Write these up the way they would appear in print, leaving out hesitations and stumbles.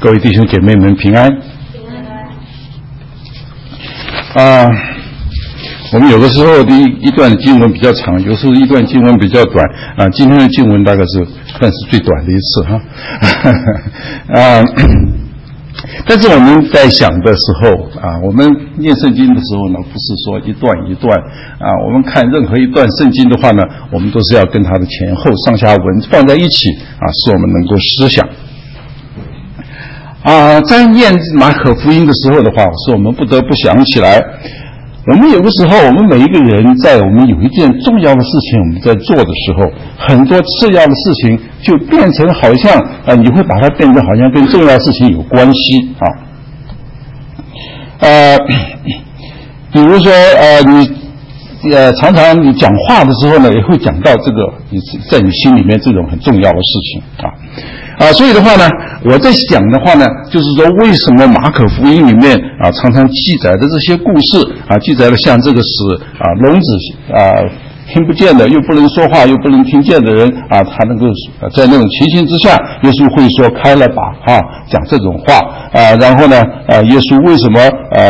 各位弟兄姐妹们平安。我们有的时候一段经文比较长，有时候一段经文比较短今天的经文大概是算是最短的一次但是我们在想的时候我们念圣经的时候呢，不是说一段一段我们看任何一段圣经的话呢，我们都是要跟它的前后上下文放在一起使我们能够思想在念马可福音的时候的话，是我们不得不想起来，我们有的时候，我们每一个人在我们有一件重要的事情我们在做的时候，很多次要的事情就变成好像你会把它变成好像跟重要的事情有关系比如说常常你讲话的时候呢，也会讲到这个在你心里面这种很重要的事情所以的话呢，我在想的话呢，就是说为什么马可福音里面常常记载的这些故事记载的像这个使聋子听不见的又不能说话又不能听见的人他能够在那种情形之下，耶稣会说开了吧讲这种话然后呢耶稣为什么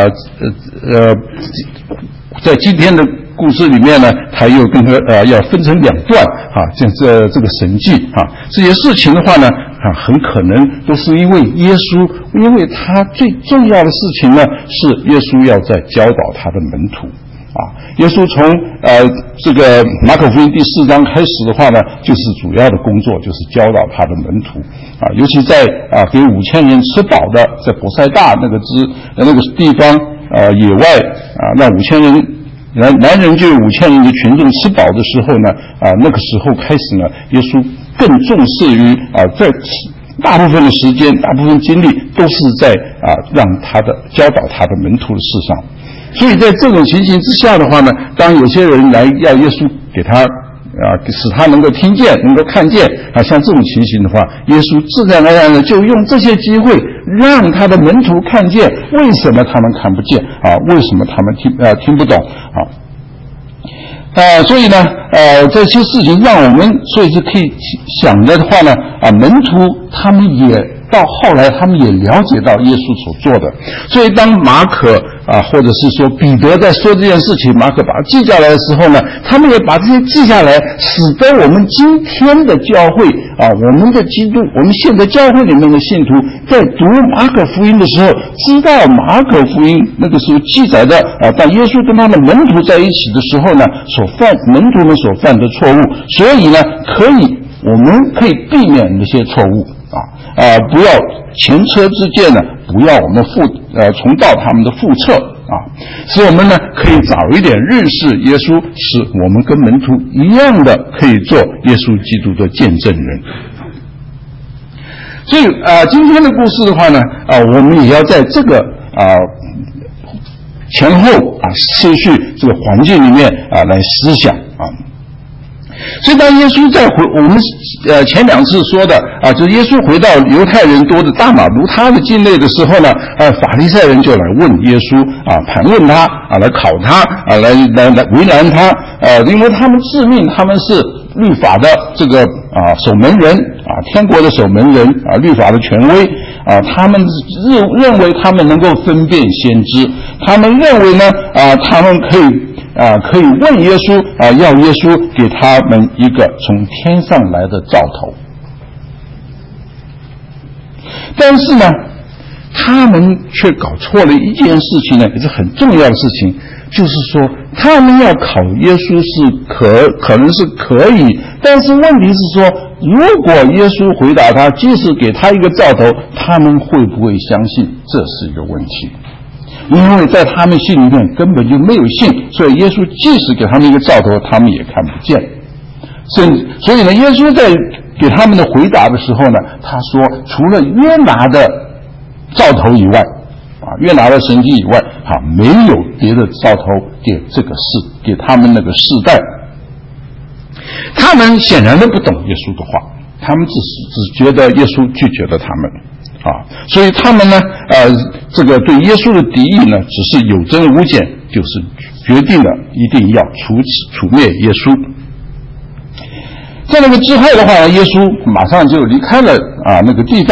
在今天的故事里面呢，他又跟他要分成两段这个神迹这些事情的话呢很可能都是因为耶稣，因为他最重要的事情呢是耶稣要在教导他的门徒耶稣从这个马可福音第4章开始的话呢，就是主要的工作就是教导他的门徒尤其在给5000人吃饱的在伯赛大那个地方野外让5000人男人就有5000人的群众吃饱的时候呢那个时候开始呢，耶稣更重视于在大部分的时间大部分精力都是在让他的教导他的门徒的事上。所以在这种情形之下的话呢，当有些人来要耶稣给他使他能够听见能够看见像这种情形的话，耶稣自然而然的就用这些机会让他的门徒看见为什么他们看不见为什么他们听不懂所以呢这些事情让我们所以是可以想的话呢门徒他们也到后来他们也了解到耶稣所做的，所以当马可或者是说彼得在说这件事情，马可把它记下来的时候呢，他们也把这些记下来，使得我们今天的教会我们的基督，我们现在教会里面的信徒在读马可福音的时候，知道马可福音那个时候记载的当耶稣跟他的门徒在一起的时候呢，门徒们所犯的错误，所以呢我们可以避免那些错误不要前车之鉴呢，不要我们重蹈他们的覆辙使我们呢可以早一点认识耶稣，使我们跟门徒一样的可以做耶稣基督的见证人。所以今天的故事的话呢我们也要在这个前后次序这个环境里面来思想所以当耶稣我们前2次说的就是耶稣回到犹太人多的大马路他的境内的时候呢法利赛人就来问耶稣盘问他来考他来为难他因为他们自命他们是律法的这个守门人天国的守门人律法的权威他们认为他们能够分辨先知，他们认为呢他们可以问耶稣要耶稣给他们一个从天上来的兆头。但是呢他们却搞错了一件事情呢，也是很重要的事情，就是说他们要考耶稣是可能是可以，但是问题是说如果耶稣回答他即使给他一个兆头，他们会不会相信，这是一个问题。因为在他们心里面根本就没有信，所以耶稣即使给他们一个兆头他们也看不见。所以呢耶稣在给他们的回答的时候呢，他说除了约拿的兆头以外约拿的神迹以外没有别的兆头给他们那个世代。他们显然都不懂耶稣的话，他们只觉得耶稣拒绝了他们所以他们呢这个对耶稣的敌意呢只是有增无减，就是决定了一定要除灭耶稣。在那个之后的话，耶稣马上就离开了那个地方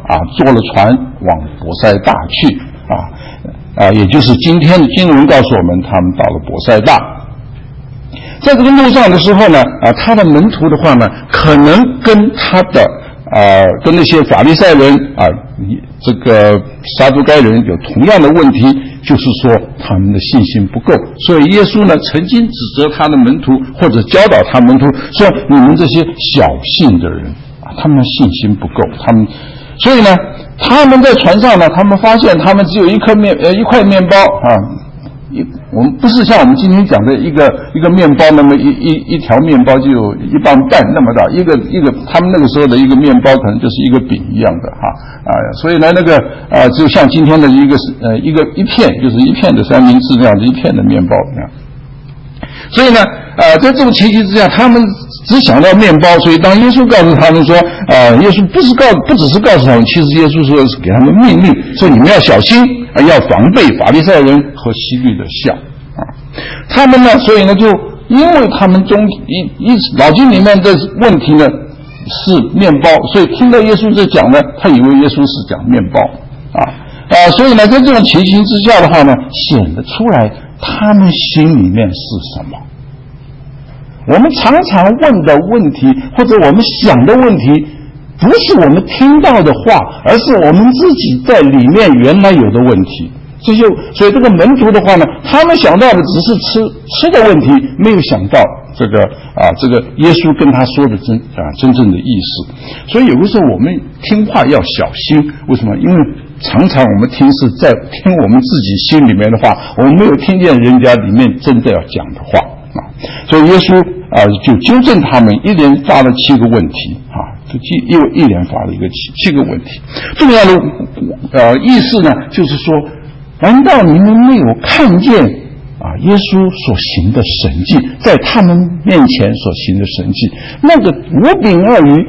坐了船往伯赛大去也就是今天的经文告诉我们，他们到了伯赛大。在这个路上的时候呢，他的门徒的话呢，可能跟他的跟那些法利赛人这个撒都该人有同样的问题，就是说他们的信心不够。所以耶稣呢曾经指责他的门徒，或者教导他门徒说，你们这些小信的人他们的信心不够。所以呢他们在船上呢，他们发现他们只有一块面包我们不是像我们今天讲的一个面包那么一条面包就有1磅半那么大，一个他们那个时候的一个面包可能就是一个饼一样的所以呢就像今天的一片，就是一片的三明治这样子一片的面包一样。所以呢在这种情形之下，他们只想到面包，所以当耶稣告诉他们说耶稣不只是告诉他们，其实耶稣说是给他们命令，说你们要小心要防备法利赛人和希律的像他们呢，所以呢就因为他们中脑筋里面的问题呢是面包，所以听到耶稣在讲呢，他以为耶稣是讲面包所以呢在这种情形之下的话呢，显得出来他们心里面是什么。我们常常问的问题，或者我们想的问题，不是我们听到的话，而是我们自己在里面原来有的问题。所以这个门徒的话呢，他们想到的只是吃的问题，没有想到这个耶稣跟他说的真正的意思。所以有的时候我们听话要小心，为什么？因为常常我们听是在听我们自己心里面的话，我们没有听见人家里面真的要讲的话所以耶稣就纠正他们，一连发了7个问题又一连发了7个问题。重要的意思呢，就是说，难道你们没有看见耶稣所行的神迹，在他们面前所行的神迹？那个5饼2鱼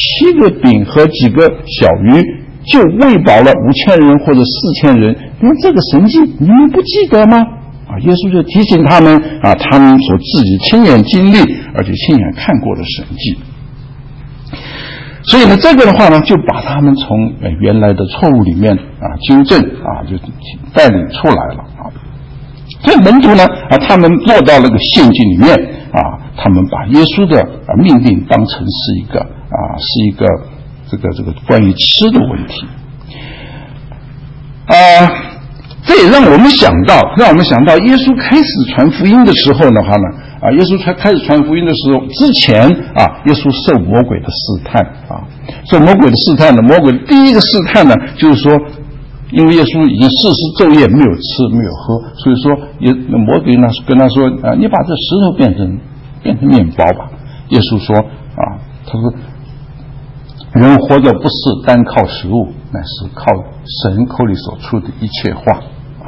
7个饼和几个小鱼就喂饱了5000人或者4000人，那这个神迹你们不记得吗？耶稣就提醒他们他们所自己亲眼经历而且亲眼看过的神迹。所以呢这个的话呢，就把他们从原来的错误里面纠正就带领出来了所以门徒呢他们落到那个陷阱里面他们把耶稣的命令当成是一个这个关于吃的问题这也让我们想到耶稣开始传福音的时候的话呢耶稣开始传福音的时候之前耶稣受魔鬼的试探受魔鬼的试探呢，魔鬼第一个试探呢，就是说因为耶稣已经40昼夜没有吃没有喝，所以说魔鬼呢跟他说你把这石头变成面包吧。耶稣说他说人活着不是单靠食物，乃是靠神口里所出的一切话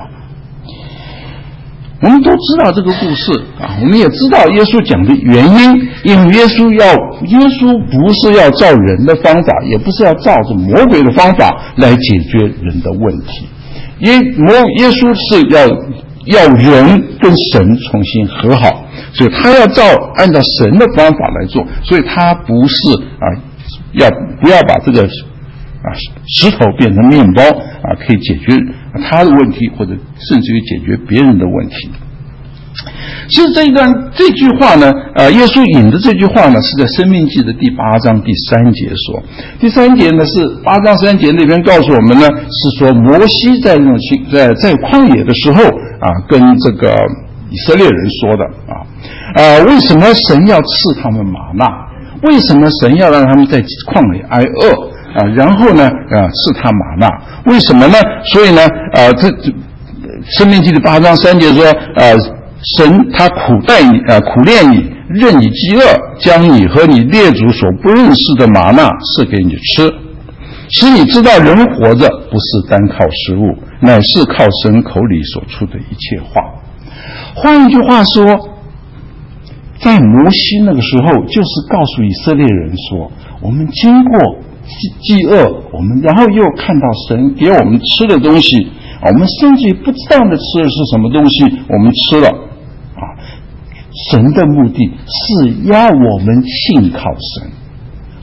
我们都知道这个故事我们也知道耶稣讲的原因，因为耶稣不是要照人的方法，也不是要照着魔鬼的方法来解决人的问题。耶稣是要人跟神重新和好，所以他要按照神的方法来做，所以他不是不要把这个石头变成面包可以解决他的问题，或者甚至于解决别人的问题。其实这句话呢耶稣引的这句话呢是在申命记的第8章第3节说。第3节呢是8章3节那边告诉我们呢，是说摩西在旷野的时候跟这个以色列人说的为什么神要赐他们玛纳？为什么神要让他们在旷野挨饿然后呢赐他玛纳？为什么呢？所以呢这申命记的8章3节说神他苦练你，任你饥饿，将你和你列祖所不认识的玛纳赐给你吃，使你知道人活着不是单靠食物，乃是靠神口里所出的一切话。换一句话说，在摩西那个时候就是告诉以色列人说，我们经过饥饿，我们然后又看到神给我们吃的东西，我们甚至于不知道的吃的是什么东西，我们吃了神的目的是要我们信靠神，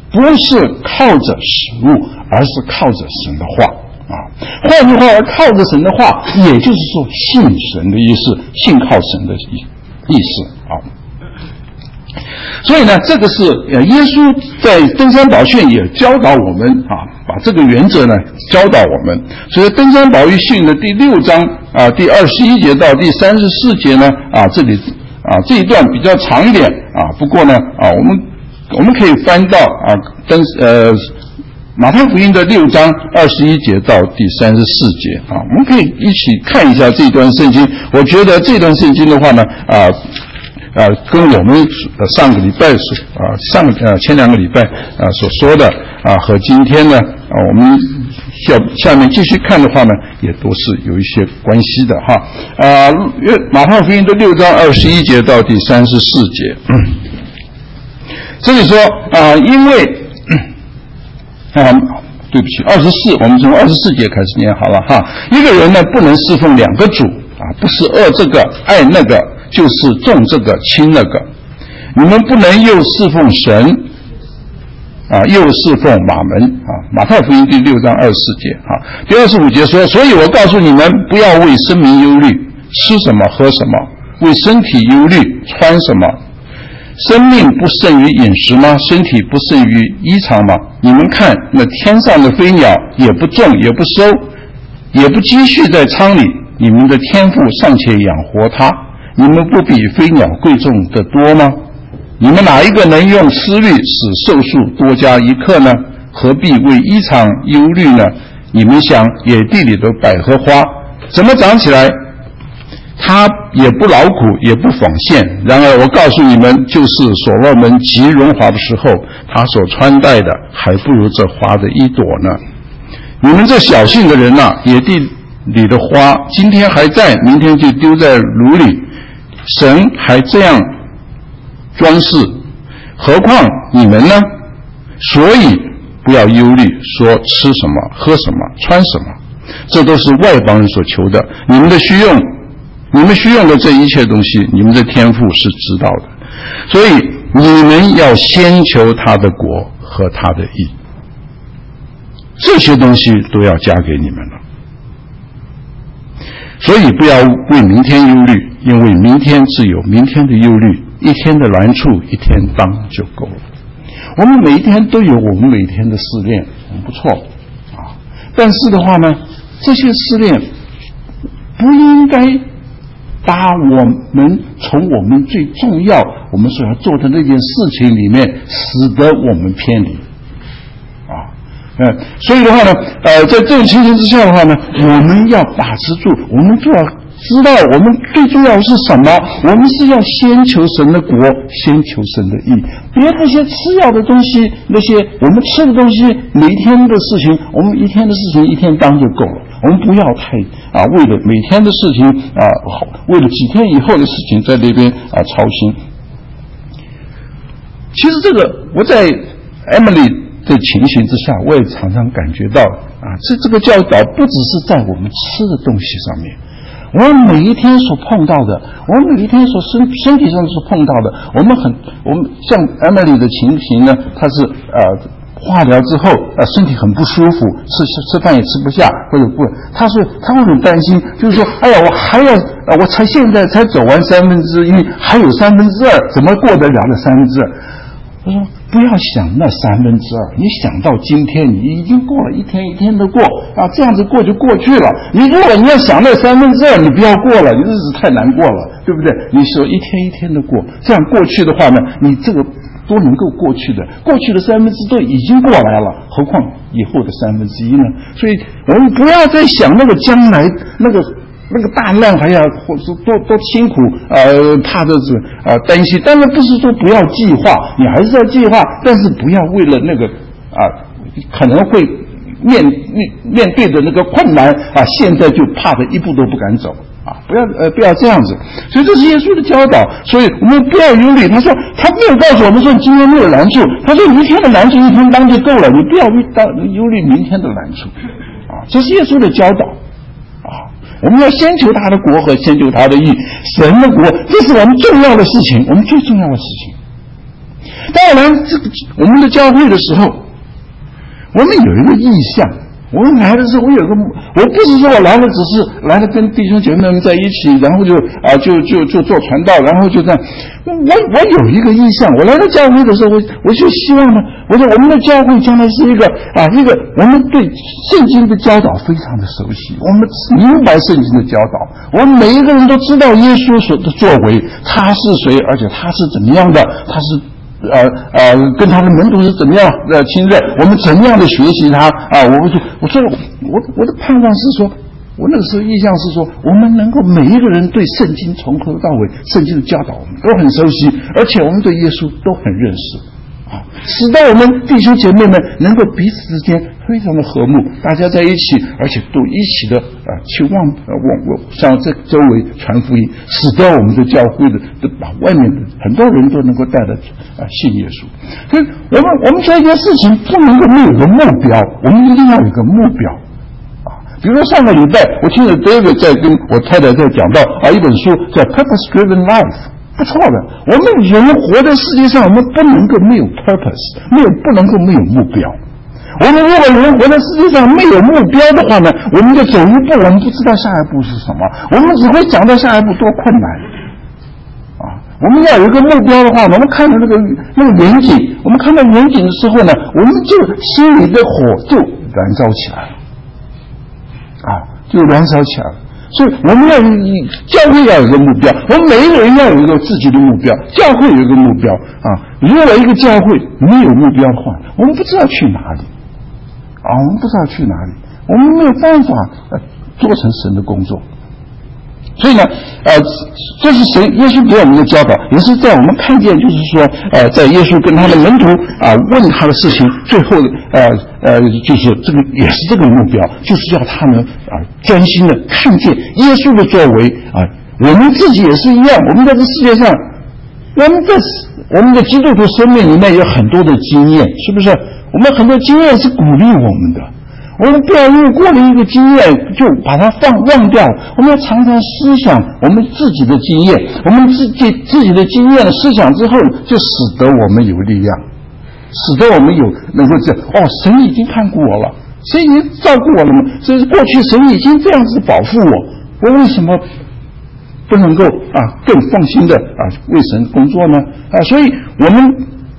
不是靠着食物，而是靠着神的话啊。换句话，靠着神的话，也就是说信神的意思，信靠神的意思啊。所以呢，这个是耶稣在登山宝训也教导我们啊，把这个原则呢教导我们。所以登山宝训的第6章啊，第21节到第34节呢啊，这里啊这一段比较长一点啊，不过呢啊我们可以翻到啊马太福音的6章21节到第34节啊，我们可以一起看一下这段圣经。我觉得这段圣经的话呢跟我们上个礼拜前2个礼拜所说的和今天呢我们下面继续看的话呢，也都是有一些关系的哈。马太福音的6章21节到第34节，这里说因为对不起，24，我们从24节开始念好了哈。一个人呢不能侍奉2个主不是恶这个爱那个，就是重这个轻那个。你们不能又侍奉神又侍奉马门马太福音第6章24节第25节说，所以我告诉你们，不要为生命忧虑，吃什么喝什么；为身体忧虑，穿什么。生命不胜于饮食吗？身体不胜于衣裳吗？你们看那天上的飞鸟，也不种也不收，也不积蓄在仓里，你们的天父尚且养活它，你们不比飞鸟贵重得多吗？你们哪一个能用思虑使寿数多加1刻呢？何必为衣裳忧虑呢？你们想野地里的百合花怎么长起来？它也不劳苦，也不纺线。然而我告诉你们，就是所罗门极荣华的时候，他所穿戴的还不如这花的一朵呢。你们这小信的人野地里的花今天还在，明天就丢在炉里，神还这样装饰，何况你们呢？所以不要忧虑，说吃什么喝什么穿什么，这都是外邦人所求的。你们需用的这一切东西，你们的天父是知道的。所以你们要先求他的国和他的义，这些东西都要加给你们了。所以不要为明天忧虑，因为明天自有明天的忧虑，一天的难处一天当就够了。我们每一天都有我们每天的试炼，很不错但是的话呢，这些试炼不应该把我们从我们最重要我们所要做的那件事情里面使得我们偏离所以的话呢在这种情形之下的话呢，我们要把持住，我们就要知道我们最重要的是什么。我们是要先求神的国，先求神的义，别那些次要的东西，那些我们吃的东西，每一天的事情，我们一天的事情一天当就够了。我们不要太为了每天的事情为了几天以后的事情在那边操心。其实这个我在 Emily 的情形之下，我也常常感觉到这个教导不只是在我们吃的东西上面，我们每一天所碰到的，我们每一天所身体上所碰到的，我们像 Emily 的情形呢，她是化疗之后身体很不舒服，吃饭也吃不下，或者不，他会很担心，就是说哎呀，我才现在才走完1/3，还有2/3，怎么过得了那2/3？他说不要想那2/3，你想到今天你已经过了，一天一天的过这样子过就过去了。如果你要想那2/3，你不要过了，你日子太难过了，对不对？你说一天一天的过，这样过去的话呢，你这个都能够过去的，过去的2/3都已经过来了，何况以后的1/3呢？所以我们不要再想那个将来那个大难还要或者多辛苦怕的是担心。当然不是说不要计划，你还是要计划，但是不要为了那个可能会面对的那个困难现在就怕的一步都不敢走不要这样子。所以这是耶稣的教导，所以我们不要忧虑。他说他没有告诉我们说今天没有难处，他说一天的难处一天当就够了，你不要忧虑明天的难处这是耶稣的教导我们要先求他的国和先求他的义，神的国，这是我们重要的事情，我们最重要的事情。 当然，我们的教会的时候，我们有一个意向。我们来的时候，我不是说我来了只是来了跟弟兄姐妹们在一起，然后就做传道，然后就这样。我有一个意向，我来到教会的时候，我就希望呢，我说我们的教会将来是一个我们对圣经的教导非常的熟悉，我们明白圣经的教导，我们每一个人都知道耶稣所的作为，他是谁，而且他是怎么样的，他是。跟他的门徒是怎么样亲热，我们怎么样的学习他啊？我说我的盼望是说，我那个时候意向是说，我们能够每一个人对圣经从头到尾，圣经的教导我们都很熟悉，而且我们对耶稣都很认识啊，使得我们弟兄姐妹们能够彼此之间非常的和睦，大家在一起，而且都一起的去向这周围传福音，使得我们的教会的把外面的很多人都能够带来信耶稣。所以我们做一件事情不能够没有个目标，我们一定要有个目标啊。比如说上个礼拜我听了 David 在跟我太太在讲到一本书叫 Purpose Driven Life。不错的，我们人活在世界上，我们不能够没有 purpose， 不能够没有目标。我们如果人活在世界上没有目标的话呢，我们就走一步，我们不知道下一步是什么，我们只会想到下一步多困难啊！我们要有一个目标的话，我们看到那个远景，我们看到远景的时候呢，我们就心里的火就燃烧起来了啊，就燃烧起来了。所以我们要教会要有一个目标，我们每一个人要有一个自己的目标，教会有一个目标啊。如果一个教会没有目标的话，我们不知道去哪里啊，我们不知道去哪里，我们没有办法做成神的工作。所以呢，这是耶稣给我们的教导，也是在我们看见，就是说，在耶稣跟他的门徒问他的事情，最后就是这个也是这个目标，就是要他们专心的看见耶稣的作为啊。我们自己也是一样，我们在这世界上，我们的基督徒生命里面有很多的经验，是不是？我们很多经验是鼓励我们的。我们不要因为过了一个经验就把它忘掉，我们要常常思想我们自己的经验，我们自己的经验思想之后，就使得我们有力量，使得我们能够这样神已经看顾我了，神已经照顾我了吗？所以过去神已经这样子保护我为什么不能够更放心的为神工作呢？所以我们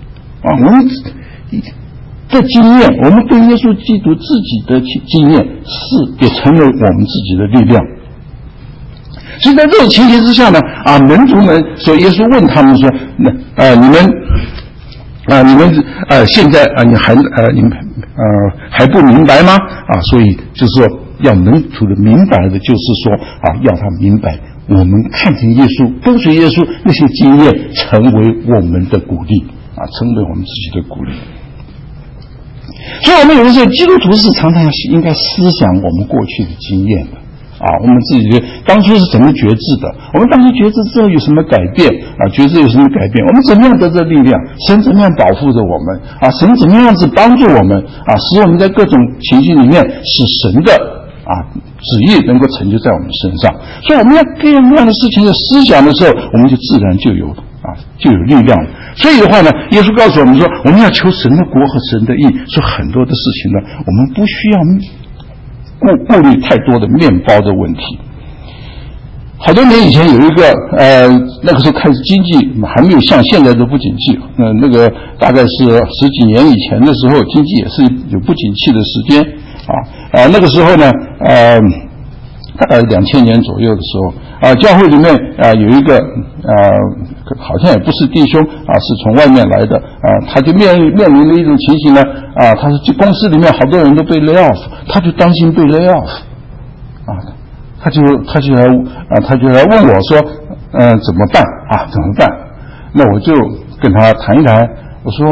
这经验，我们对耶稣基督自己的经验也成为我们自己的力量。所以在这种情形之下呢，门徒们说，耶稣问他们说，你们现在你们还不明白吗？所以就是说，要门徒的明白的，就是说要他明白，我们看见耶稣，跟随耶稣那些经验，成为我们的鼓励成为我们自己的鼓励。所以我们有的时候基督徒是常常应该思想我们过去的经验的我们自己的当初是怎么觉知的，我们当初觉知之后有什么改变觉知有什么改变，我们怎么样得这力量，神怎么样保护着我们神怎么样子帮助我们使我们在各种情形里面使神的旨意能够成就在我们身上。所以我们要各样各样的事情的思想的时候，我们就自然就有力量了。所以的话呢，耶稣告诉我们说，我们要求神的国和神的义，说很多的事情呢，我们不需要顾虑太多的面包的问题。好多年以前有一个那个时候开始经济还没有像现在的不景气，那个大概是10几年以前的时候，经济也是有不景气的时间那个时候呢大概2000年左右的时候教会里面有一个好像也不是弟兄是从外面来的他就面临了一种情形呢他是公司里面好多人都被 lay off， 他就担心被 lay off他就来问我说怎么办怎么办？那我就跟他谈一谈，我说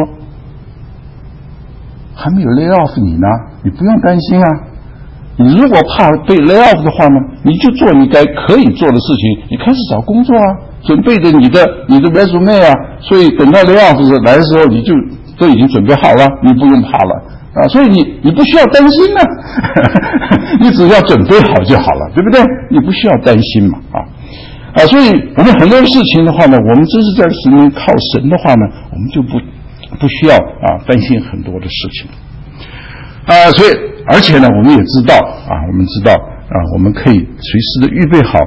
还没有 lay off 你呢，你不用担心你如果怕被 lay off 的话呢，你就做你可以做的事情，你开始找工作准备着你的 resume 所以等到 lay off 来的时候，你就都已经准备好了，你不用怕了所以你不需要担心你只要准备好就好了，对不对？你不需要担心嘛所以我们很多事情的话呢，我们真是在神面靠神的话呢，我们就不需要担心很多的事情所以而且呢，我们也知道我们可以随时的预备好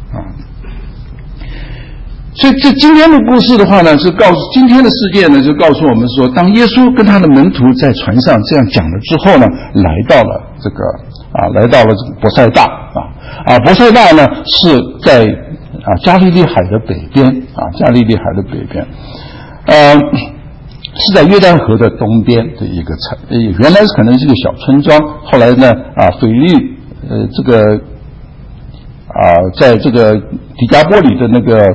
所以这今天的故事的话呢，是告诉今天的事件呢，就告诉我们说，当耶稣跟他的门徒在船上这样讲了之后呢，来到了这个伯赛大伯赛大呢是在加利利海的北边加利利海的北边是在约旦河的东边的一个城，原来可能是一个小村庄，后来呢腓利在这个底加波里的那个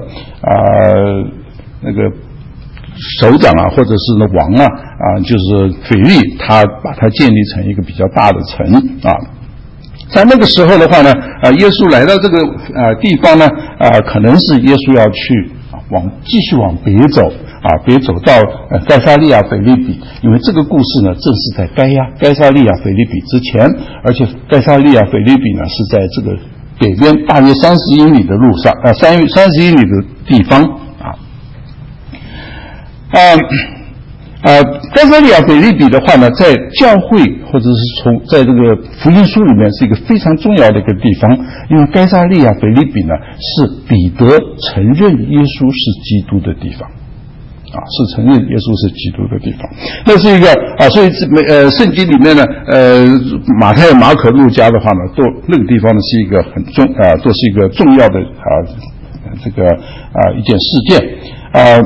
首长或者是王就是腓利，他把它建立成一个比较大的城在那个时候的话呢耶稣来到这个地方呢可能是耶稣要去继续往北走北走到该撒利亚腓立比，因为这个故事呢正是在该撒利亚腓立比之前，而且该撒利亚腓立比呢是在这个北边大约30英里的路上30英里的地方该撒利亚腓立比的话呢，在教会或者是在这个福音书里面是一个非常重要的一个地方，因为该撒利亚腓立比呢是彼得承认耶稣是基督的地方是承认耶稣是基督的地方。那是一个所以圣经里面呢马太、马可、路加的话呢，都那个地方呢是一个都是一个重要的这个一件事件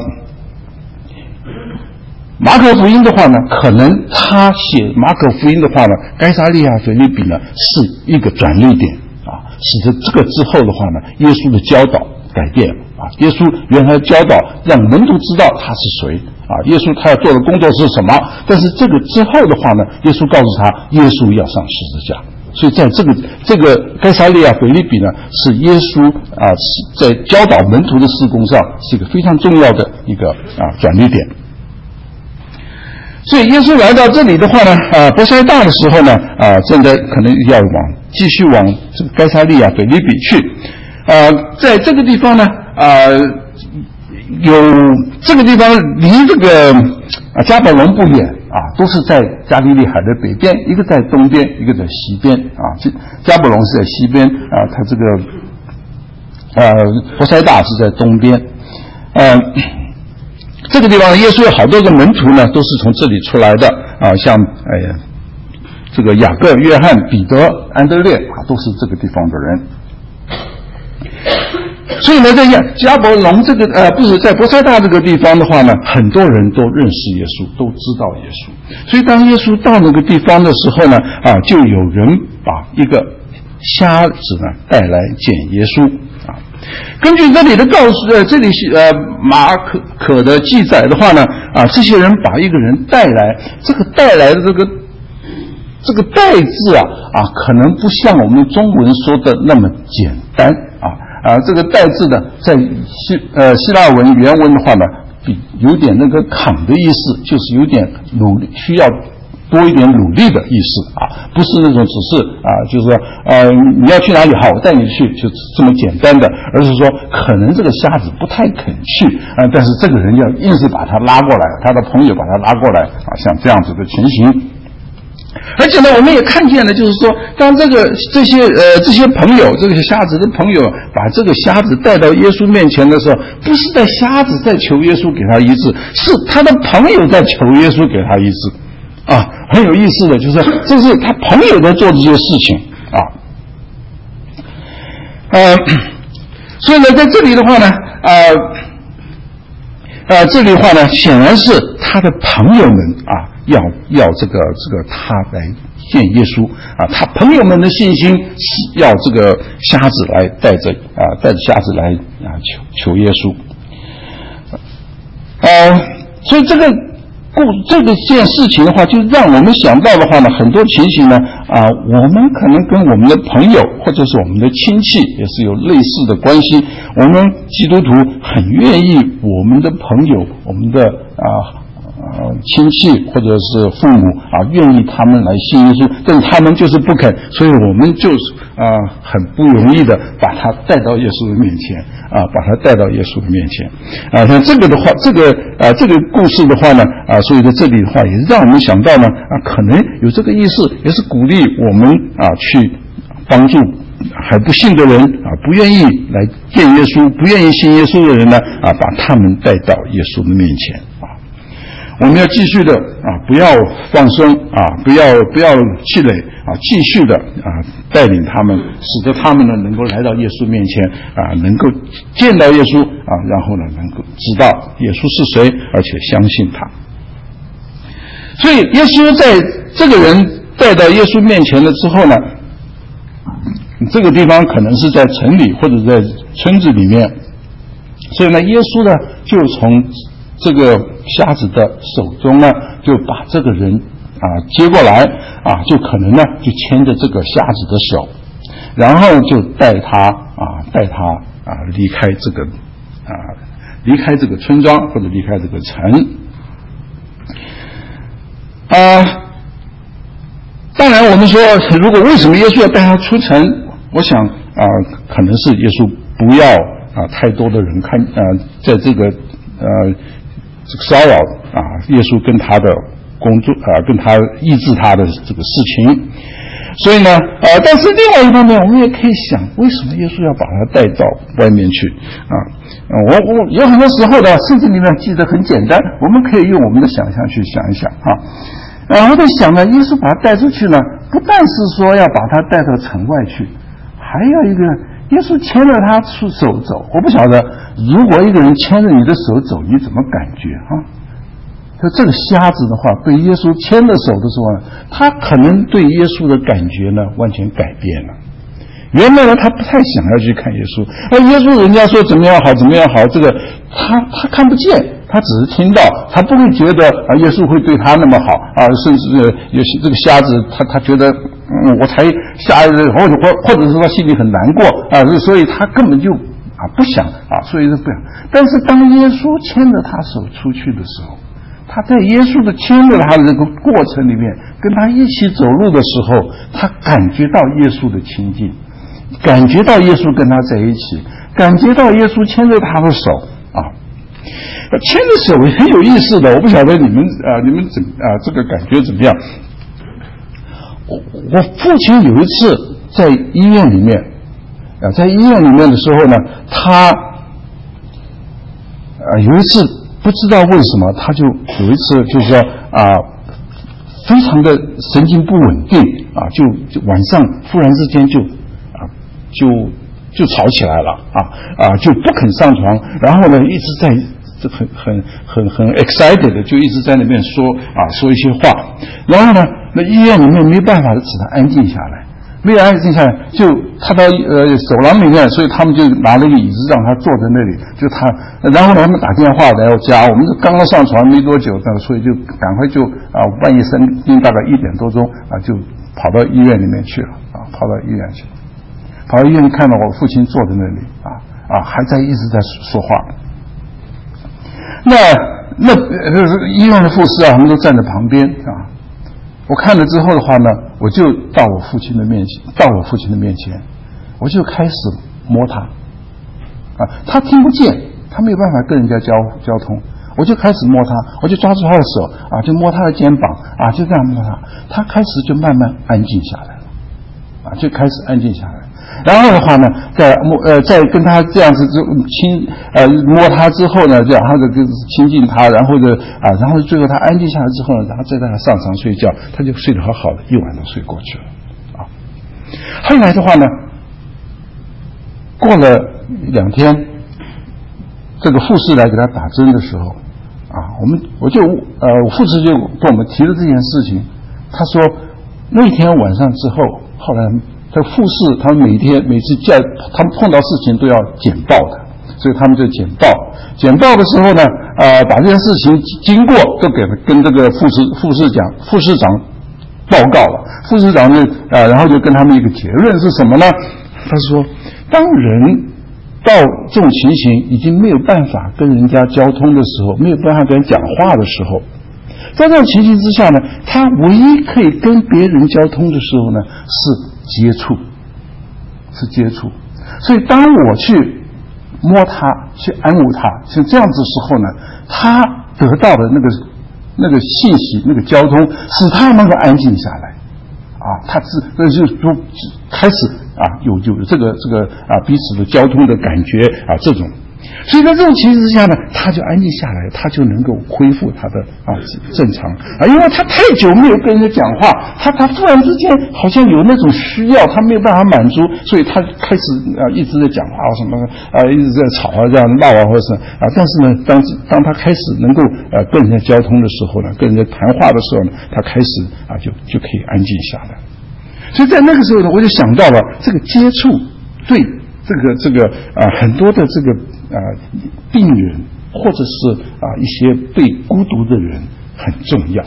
马可福音的话呢，可能他写马可福音的话呢，该撒利亚腓立比呢是一个转捩点使得这个之后的话呢，耶稣的教导改变了耶稣原来教导让门徒知道他是谁耶稣他要做的工作是什么，但是这个之后的话呢，耶稣告诉他耶稣要上十字架，所以在这个该撒利亚腓立比呢，是耶稣在教导门徒的事工上是一个非常重要的一个转捩点。所以耶稣来到这里的话呢伯赛大的时候呢现在可能要继续往这个该撒利亚腓立比去在这个地方呢有这个地方离这个迦百农不远都是在加利利海的北边，一个在东边，一个在西边迦百农是在西边它这个伯赛大是在东边这个地方耶稣有好多个门徒呢，都是从这里出来的像这个雅各、约翰、彼得、安德烈都是这个地方的人。所以呢，在迦百农这个不是在伯赛大这个地方的话呢，很多人都认识耶稣，都知道耶稣。所以当耶稣到那个地方的时候呢就有人把一个瞎子呢带来见耶稣根据这里的这里马可的记载的话呢这些人把一个人带来，这个带来的这个带字可能不像我们中文说的那么简单这个带字呢在希腊文原文的话呢有点那个扛的意思，就是有点努力，需要多一点努力的意思不是那种只是就是说你要去哪里好我带你去就这么简单的，而是说可能这个瞎子不太肯去但是这个人要硬是把他拉过来，他的朋友把他拉过来像这样子的情形。而且呢我们也看见了，就是说当这些朋友，这个瞎子的朋友把这个瞎子带到耶稣面前的时候，不是在瞎子在求耶稣给他医治，是他的朋友在求耶稣给他医治很有意思的，就是这是他朋友在做这些事情所以呢在这里的话呢这里的话呢显然是他的朋友们要这个他来见耶稣他朋友们的信心是要这个瞎子来带着瞎子来求耶稣所以这件事情的话，就让我们想到的话呢，很多情形呢我们可能跟我们的朋友或者是我们的亲戚也是有类似的关系，我们基督徒很愿意我们的朋友，我们的亲戚或者是父母愿意他们来信耶稣，但他们就是不肯，所以我们就是很不容易的把他带到耶稣的面前把他带到耶稣的面前像这个的话，这个故事的话呢所以在这里的话也让我们想到呢可能有这个意思，也是鼓励我们去帮助还不信的人不愿意来见耶稣，不愿意信耶稣的人呢把他们带到耶稣的面前我们要继续的不要放松不要气馁继续的带领他们，使得他们呢能够来到耶稣面前能够见到耶稣然后呢能够知道耶稣是谁，而且相信他。所以耶稣在这个人带到耶稣面前了之后呢，这个地方可能是在城里或者在村子里面，所以呢耶稣呢就从这个瞎子的手中呢就把这个人接过来就可能呢就牵着这个瞎子的手，然后就带他离开这个村庄或者离开这个城当然我们说如果为什么耶稣要带他出城，我想可能是耶稣不要太多的人看在这个骚扰耶稣跟他的工作跟他医治他的这个事情。所以呢但是另外一方面我们也可以想，为什么耶稣要把他带到外面去我有很多时候呢圣经里面记得很简单，我们可以用我们的想象去想一想我在想呢，耶稣把他带出去呢，不但是说要把他带到城外去，还有一个耶稣牵着他出手走。我不晓得如果一个人牵着你的手走，你怎么感觉这个瞎子的话被耶稣牵着手的时候呢，他可能对耶稣的感觉呢完全改变了。原来呢他不太想要去看耶稣耶稣人家说怎么样好怎么样好，这个他看不见，他只是听到，他不会觉得耶稣会对他那么好甚至有些这个瞎子他觉得我才瞎或者是他心里很难过所以他根本就不想所以是不想。但是当耶稣牵着他手出去的时候，他在耶稣的牵着他的这个过程里面跟他一起走路的时候，他感觉到耶稣的亲近，感觉到耶稣跟他在一起，感觉到耶稣牵着他的手牵着手很有意思的。我不晓得你们这个感觉怎么样。我父亲有一次在医院里面的时候呢，他有一次不知道为什么他就有一次就是说非常的神经不稳定就晚上忽然之间就吵起来了就不肯上床，然后呢一直在很 excited 的就一直在那边说一些话，然后呢那医院里面没办法使他安静下来，没有安静下来就他到走廊里面，所以他们就拿了一个椅子让他坐在那里，然后呢他们打电话来我家，我们刚刚上床没多久所以就赶快就半夜3点大概1点多钟就跑到医院里面去了跑到医院去，跑到医院看到我父亲坐在那里还在一直在说话。那医院的护士他们都站在旁边我看了之后的话呢，我就到我父亲的面前，我就开始摸他他听不见，他没有办法跟人家交通，我就开始摸他，我就抓住他的手就摸他的肩膀就这样摸他开始就慢慢安静下来了就开始安静下来。然后的话呢在跟他这样子摸他之后呢，这样他就亲近他，然后最后他安静下来之后呢，然后再带他上床睡觉，他就睡得好好的，一晚都睡过去了后来的话呢，过了2天，这个护士来给他打针的时候我护士就跟我们提了这件事情。他说那天晚上之后，后来这护士他们每次他们碰到事情都要简报的，所以他们就简报的时候呢把这件事情经过都跟这个副市长报告了。副市长然后就跟他们一个结论是什么呢？他说当人到这种情形已经没有办法跟人家交通的时候，没有办法跟人讲话的时候， 在这种情形之下呢，他唯一可以跟别人交通的时候呢，是接触。所以当我去摸他，去安慰他，像这样子的时候呢，他得到的那个信息，那个交通，使他能够安静下来。他就开始有这个彼此的交通的感觉这种。所以在这种情形之下呢，他就安静下来，他就能够恢复他的正常因为他太久没有跟人家讲话，他突然之间好像有那种需要，他没有办法满足，所以他开始一直在讲话什么一直在吵这样闹或者是但是呢，当他开始能够跟人家交通的时候呢，跟人家谈话的时候呢，他开始就可以安静下来。所以在那个时候呢，我就想到了这个接触对这个很多的这个病人或者是一些被孤独的人很重要。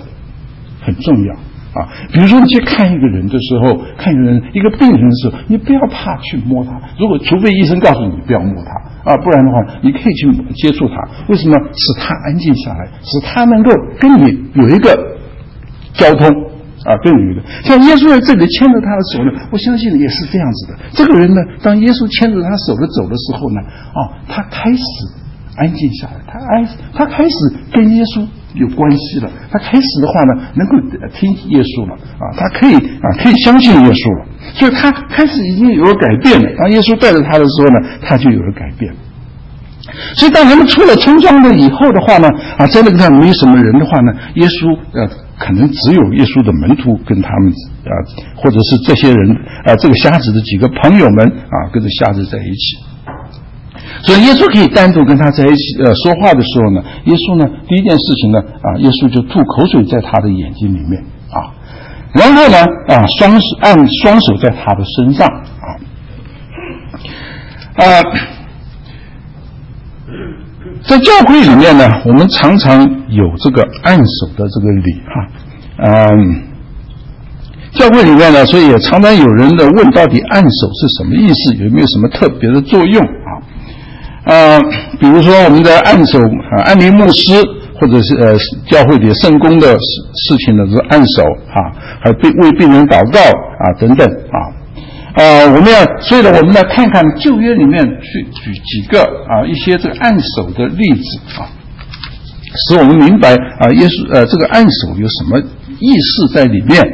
比如说你去看一个人的时候，看一个病人的时候，你不要怕去摸他，除非医生告诉你不要摸他不然的话你可以去接触他。为什么？使他安静下来，使他能够跟你有一个交通跟你的。像耶稣在这里牵着他的手呢，我相信也是这样子的。这个人呢，当耶稣牵着他手的走的时候呢，他开始安静下来，他开始跟耶稣有关系了，他开始的话呢，能够听耶稣了他可以相信耶稣了，所以他开始已经有了改变了。当耶稣带着他的时候呢，他就有了改变。所以当他们出了村庄了以后的话呢，在那个上没有什么人的话呢，耶稣可能只有耶稣的门徒跟他们或者是这些人这个瞎子的几个朋友们跟着瞎子在一起。所以耶稣可以单独跟他在一起说话的时候呢，耶稣呢第一件事情呢耶稣就吐口水在他的眼睛里面然后呢按双手在他的身上在教会里面呢，我们常常有这个按手的这个礼教会里面呢，所以也常常有人的问到底按手是什么意思，有没有什么特别的作用比如说我们的按手安利牧师或者是教会里圣工的事情呢，是按手还为病人祷告等等所以呢，我们来看看旧约里面去举几个一些这个按手的例子使我们明白耶稣这个按手有什么意思在里面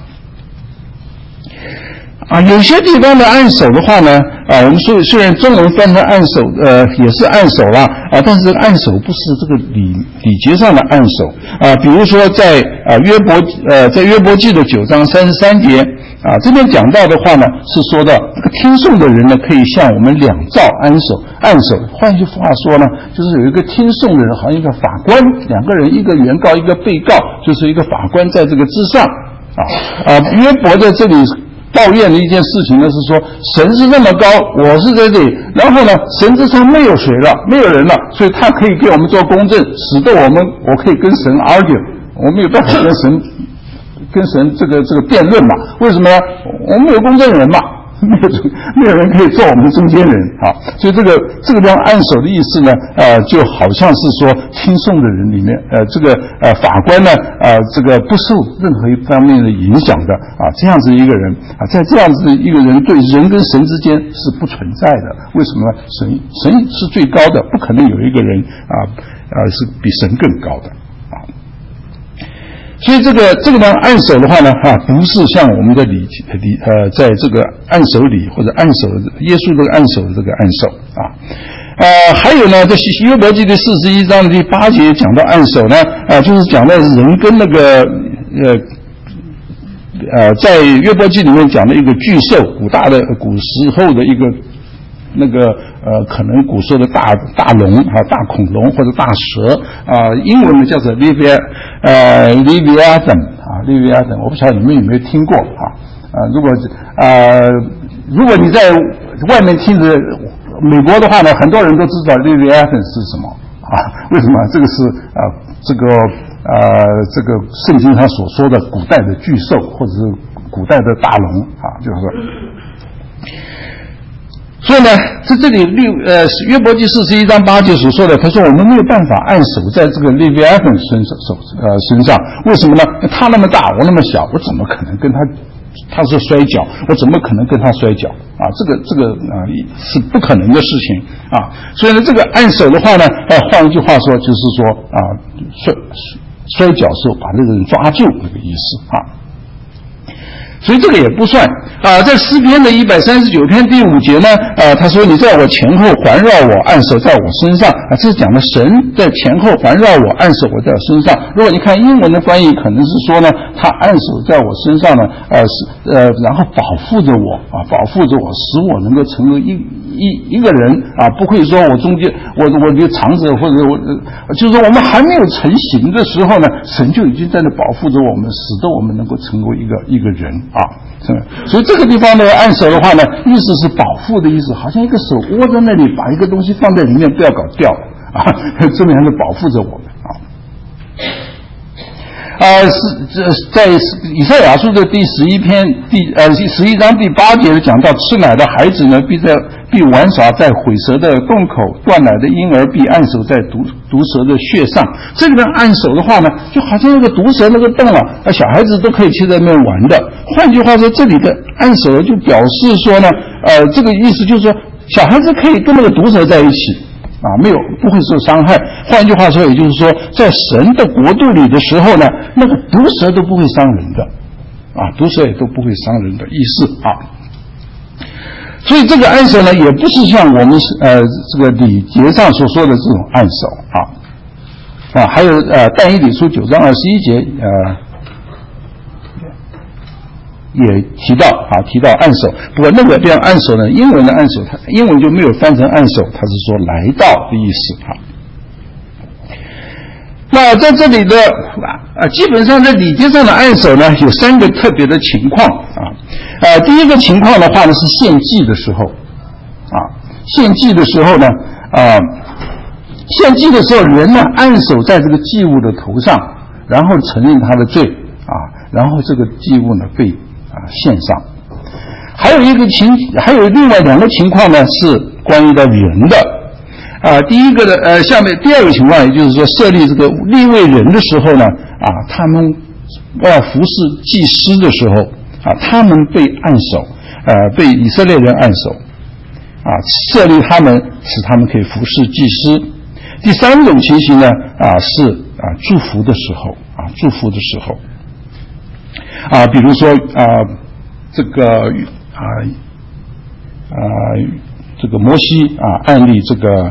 有些地方的按手的话呢我们说虽然中文翻成按手也是按手啦但是这个按手不是这个礼节上的按手比如说在约伯记的9章33节这边讲到的话呢是说到这个听讼的人呢可以向我们2照按手，换句话说呢，就是有一个听讼的人好像一个法官，2个人，一个原告一个被告，就是一个法官在这个之上约伯在这里抱怨的一件事情呢是说，神是那么高，我是在这里，然后呢神之上没有人了，所以他可以给我们做公正，使得我可以跟神 argue， 我没有办法跟神这个辩论嘛？为什么呢？我们有公证人嘛，没有人可以做我们中间人所以这个地方按手的意思呢就好像是说听讼的人里面这个法官呢这个不受任何一方面的影响的这样子一个人在这样子一个人对人跟神之间是不存在的。为什么呢？神是最高的，不可能有一个人是比神更高的所以这个呢按手的话呢不是像我们的在这个按手礼或者按手耶稣这个按手的这个按手还有呢在约伯记的41章的第8节讲到按手呢就是讲到人跟那个在约伯记里面讲的一个巨兽，古时候的一个那个可能古时候的大龙大恐龙或者大蛇英文呢叫做 Leviathan 我不晓得你们有没有听过如果你在外面听着美国的话呢，很多人都知道 Leviathan 是什么为什么？这个是这个圣经上所说的古代的巨兽或者是古代的大龙就是说所以呢，在这里约伯记41章8节所说的，他说我们没有办法按手在这个利未阿分身上，为什么呢？他那么大，我那么小，我怎么可能跟他是摔跤，我怎么可能跟他摔跤啊？这个是不可能的事情啊。所以呢，这个按手的话呢，换一句话说，就是说啊，摔跤是把这个人抓住这个意思啊。所以这个也不算啊。在诗篇的139篇第5节呢，他说你在我前后环绕我，按手在我身上啊，这是讲的神在前后环绕我，按手我在我身上。如果你看英文的翻译，可能是说呢，他按手在我身上呢，然后保护着我啊，保护着我，使我能够成为一个人啊，不会说我中间我就藏着，或者就是说我们还没有成型的时候呢，神就已经在那保护着我们，使得我们能够成为一个人啊。所以这个地方呢，按手的话呢，意思是保护的意思，好像一个手握在那里，把一个东西放在里面，不要搞掉啊，这么样的保护着我们啊。在以赛亚书的第11章第8节讲到，吃奶的孩子呢，必玩耍在毁蛇的洞口，断奶的婴儿必按手在毒蛇的穴上。这里边按手的话呢，就好像那个毒蛇那个洞啊，小孩子都可以去在那边玩的。换句话说，这里的按手就表示说呢，这个意思就是说，小孩子可以跟那个毒蛇在一起。啊，不会受伤害。换句话说，也就是说，在神的国度里的时候呢，那个毒蛇都不会伤人的，啊，毒蛇也都不会伤人的意思啊。所以这个按手呢，也不是像我们这个礼节上所说的这种按手啊。还有但以理书9章21节也提到按手，不过那个边按手呢，英文的按手，英文就没有翻成按手，它是说来到的意思啊。那在这里的基本上在礼节上的按手呢，有3个特别的情况啊。第一个情况的话呢，是献祭的时候啊，献祭的时候呢，献祭的时候人呢按手在这个祭物的头上，然后承认他的罪啊，然后这个祭物呢被献上。还有另外2个情况呢，是关于到人的第一个的下面第2个情况，也就是说设立这个利未人的时候呢他们要服侍祭司的时候他们被按手被以色列人按手设立他们，使他们可以服侍祭司。第3种情形呢是祝福的时候比如说这个摩西按立这个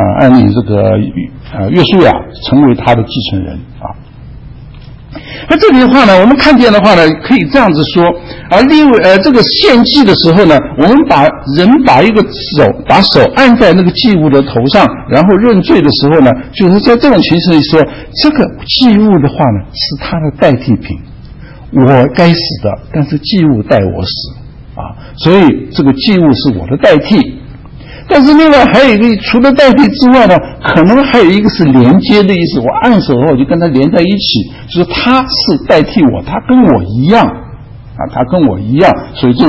约书亚成为他的继承人那这里的话呢，我们看见的话呢，可以这样子说这个献祭的时候呢，我们把手按在那个祭物的头上，然后认罪的时候呢，就是在这种情形里说，这个祭物的话呢，是他的代替品。我该死的，但是祭物代我死所以这个祭物是我的代替。但是另外还有一个，除了代替之外呢，可能还有一个是连接的意思。我按手的话，我就跟他连在一起，就是他是代替我，他跟我一样所以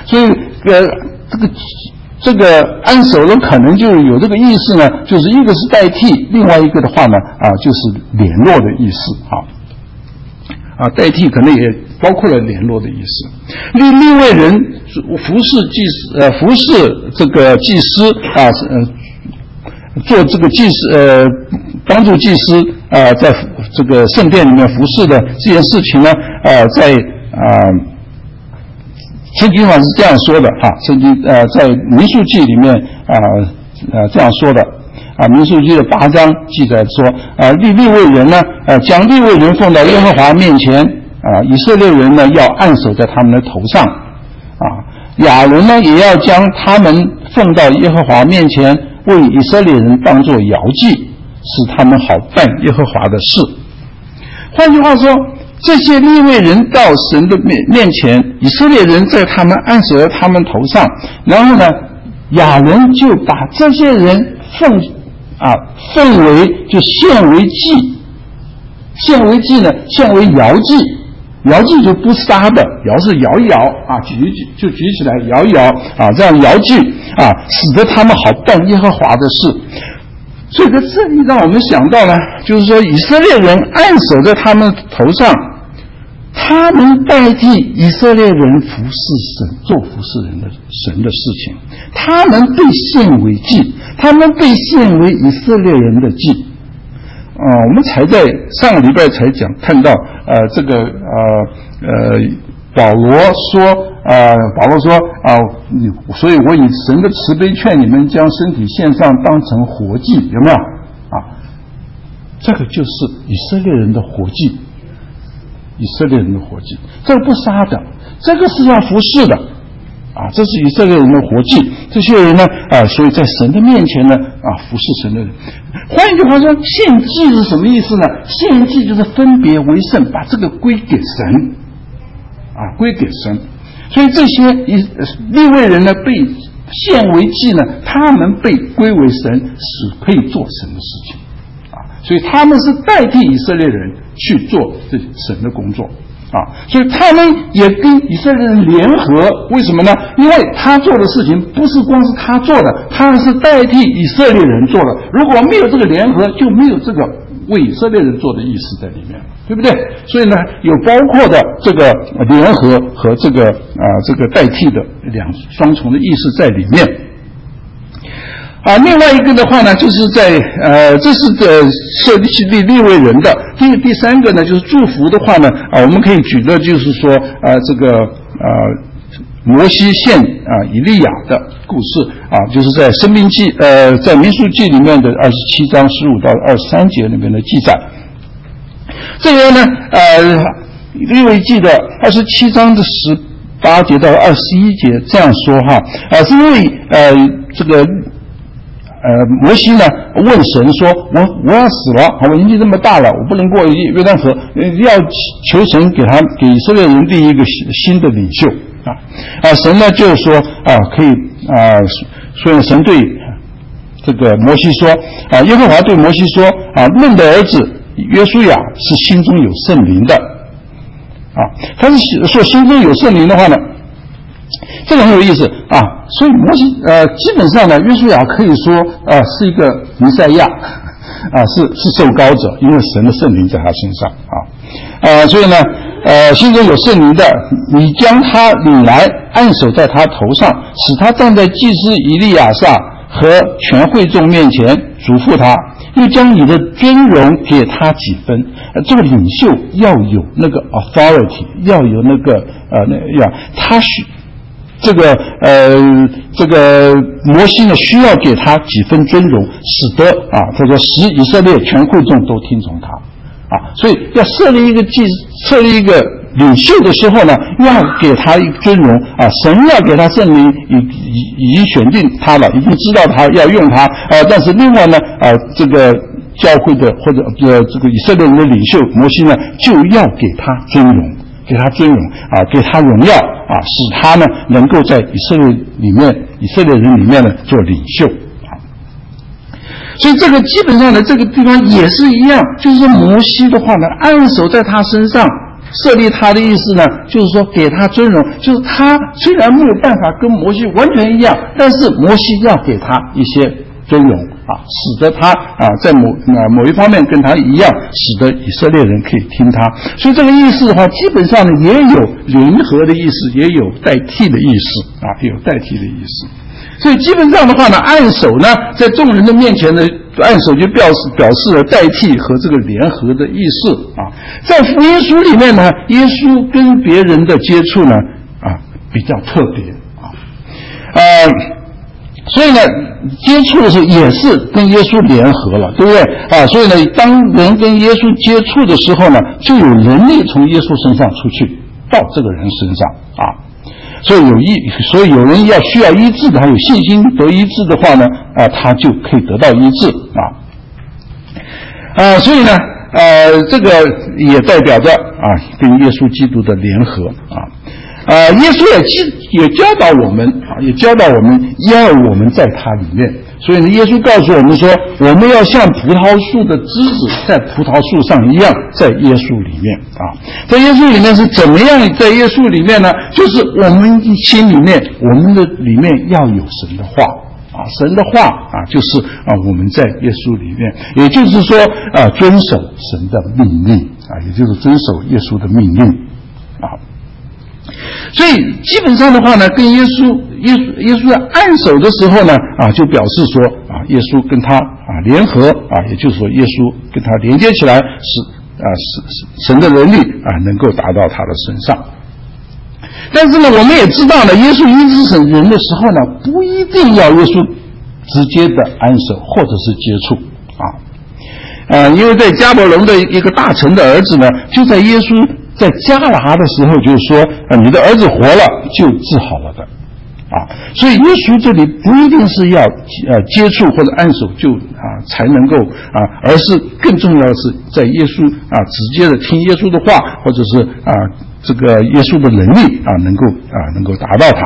这个按手的可能就有这个意思呢，就是一个是代替，另外一个的话呢就是联络的意思代替可能也包括了联络的意思。另外人服侍这个祭司做这个祭司帮助祭司在这个圣殿里面服侍的这件事情呢在圣经上是这样说的圣经在民数记里面这样说的民数记的8章记载说利未人呢将利未人奉到耶和华面前以色列人呢要按手在他们的头上亚伦呢也要将他们奉到耶和华面前，为以色列人当作摇祭，使他们好办耶和华的事。换句话说，这些利未人到神的面前，以色列人在他们按手在他们头上，然后呢亚伦就把这些人奉为就献为祭呢，献为摇祭摇祭就不杀的，摇是摇一摇啊，举起来摇一摇啊，这样摇祭啊，使得他们好办耶和华的事。所以在这里让我们想到呢，就是说以色列人按手在他们头上，他们代替以色列人服侍神，做服侍神的事情，他们被献为祭，他们被献为以色列人的祭。我们才在上个礼拜才看到这个保罗说所以我以神的慈悲劝你们将身体献上当成活祭，有没有啊？这个就是以色列人的活祭，以色列人的活祭，这个不杀的，这个是要服侍的啊，这是以色列人的活祭。这些人呢所以在神的面前呢服侍神的人。换一句话说，献祭是什么意思呢？献祭就是分别为圣，把这个归给神归给神。所以这些利未人呢被献为祭呢，他们被归为神，使可以做神的事情所以他们是代替以色列人去做这神的工作所以他们也跟以色列人联合，为什么呢？因为他做的事情不是光是他做的，他是代替以色列人做的。如果没有这个联合，就没有这个为以色列人做的意思在里面，对不对？所以呢，有包括的这个联合和这个代替的双重的意思在里面。另外一个的话呢，就是在这是设立利未人的。第三个呢，就是祝福的话呢我们可以举的就是说这个摩西献以利亚的故事就是在申命记在民数记里面的27章15到23节里面的记载。这个呢利未记的27章的18节到21节这样说是因为这个摩西呢问神说，我要死了，我年纪这么大了，我不能过约旦河，要求神给以色列人立一个新的领袖神呢就说可以所以神对这个摩西说耶和华对摩西说嫩的儿子约书亚是心中有圣灵的他是说心中有圣灵的话呢，这个很有意思所以摩西基本上呢，约书亚可以说是一个弥赛亚是受膏者，因为神的圣灵在他身上所以呢心中有圣灵的，你将他领来，按手在他头上，使他站在祭司以利亚撒和全会众面前，嘱咐他，又将你的尊荣给他几分。这个领袖要有那个 authority， 要有那个他这个摩西呢需要给他几分尊荣，使得他说使以色列全会众都听从他所以要设立一个领袖的时候呢，要给他一个尊荣神要给他圣灵，已经选定他了，已经知道他要用他但是另外呢这个教会的或者这个以色列人的领袖摩西呢就要给他尊荣，给他尊荣给他荣耀使他呢能够在以色列人里面呢做领袖所以这个基本上呢这个地方也是一样，就是说摩西的话呢按手在他身上，设立他的意思呢就是说给他尊荣，就是他虽然没有办法跟摩西完全一样，但是摩西要给他一些尊荣使得他在某一方面跟他一样，使得以色列人可以听他。所以这个意思的话基本上呢也有联合的意思，也有代替的意思也有代替的意思。所以基本上的话呢，按手呢在众人的面前呢，按手就表示了代替和这个联合的意思在福音书里面呢，耶稣跟别人的接触呢比较特别所以呢接触的时候也是跟耶稣联合了，对不对所以呢当人跟耶稣接触的时候呢，就有能力从耶稣身上出去到这个人身上所以有人需要医治的，他有信心得医治的话呢他就可以得到医治所以呢这个也代表着跟耶稣基督的联合耶稣也教导我们也教导我们要我们在他里面， 所以呢，耶稣告诉我们说，我们要像葡萄树的枝子在葡萄树上一样，在耶稣里面啊，在耶稣里面是怎么样？在耶稣里面呢，就是我们心里面，我们的里面要有神的话啊，神的话啊，就是我们在耶稣里面，也就是说遵守神的命令啊，也就是遵守耶稣的命令啊。所以基本上的话呢，跟耶稣在按手的时候呢，就表示说耶稣跟他联合也就是说耶稣跟他连接起来，使神的能力能够达到他的身上。但是呢，我们也知道呢，耶稣医治人的时候呢，不一定要耶稣直接的按手或者是接触因为在迦百农的一个大臣的儿子呢，就在耶稣在加拿的时候就是说你的儿子活了就治好了的所以耶稣这里不一定是要接触或者按手就才能够而是更重要的是在耶稣直接的听耶稣的话，或者是这个耶稣的能力能够达到他